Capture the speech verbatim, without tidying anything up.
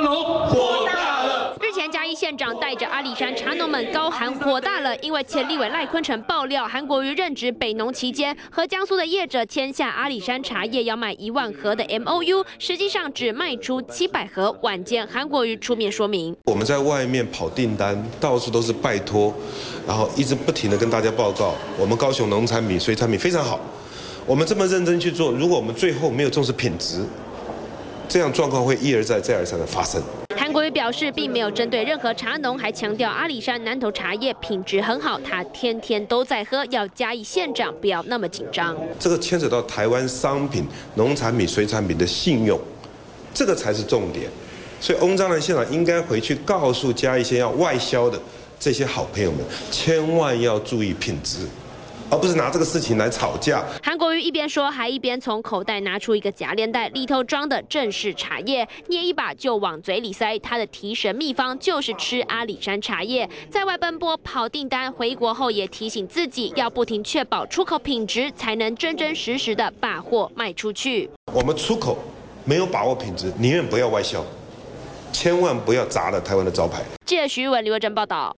农火大了！ 日前嘉义县长带着阿里山茶农们高喊火大了，因为前立委赖坤成爆料，韩国瑜任职北农期间，和江苏的业者签下阿里山茶叶要卖一万盒的 M O U， 实际上只卖出七百盒。晚间韩国瑜出面说明， 我们在外面跑订单，到处都是拜托，然后一直不停的跟大家报告，我们高雄农产品、水产品非常好。我们这么认真去做，如果我们最后没有重视品质，这样状况会一而再、再而三的发生。 韩国瑜表示，并没有针对任何茶农，还强调阿里山南投茶叶品质很好，他天天都在喝，要嘉义县长不要那么紧张。 这个牵扯到台湾商品、农产品、水产品的信用，这个才是重点。所以翁章南县长应该回去告诉嘉义县要外销的这些好朋友们，千万要注意品质。而不是拿这个事情来吵架。 韩国瑜一边说，还一边从口袋拿出一个夹链袋，里头装的正是茶叶，捏一把就往嘴里塞。他的提神秘方就是吃阿里山茶叶。在外奔波跑订单，回国后也提醒自己要不停确保出口品质，才能真真实实的把货卖出去。 我们出口没有把握品质，宁愿不要外销，千万不要砸了台湾的招牌。 记者徐文、刘伟珍报道。